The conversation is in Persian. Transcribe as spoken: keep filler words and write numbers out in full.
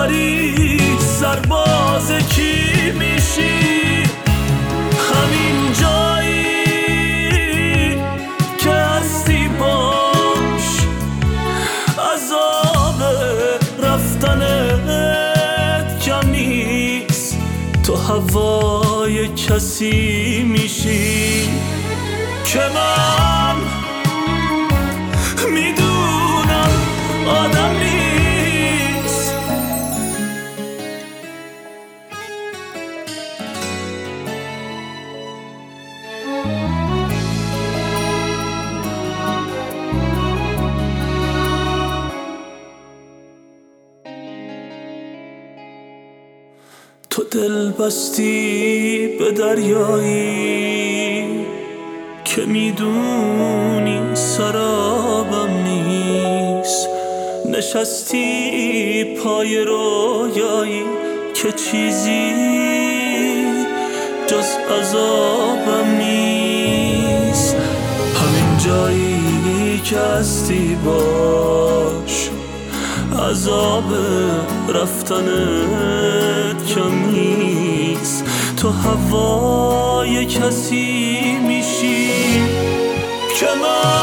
تاریک سرباز کی میشی؟ همین جایی که هستی باش، عذاب رفتنت کمیست، تو هوای کسی میشی که من میدونم آدم نیست. تو دل بستی به دریایی که میدونی سرابم نیست، نشستی پای رویایی که چیزی جز عذابم نیست. همین جایی که هستی باش، عذاب رفتنت کمیست، تو هوای کسی میشی که من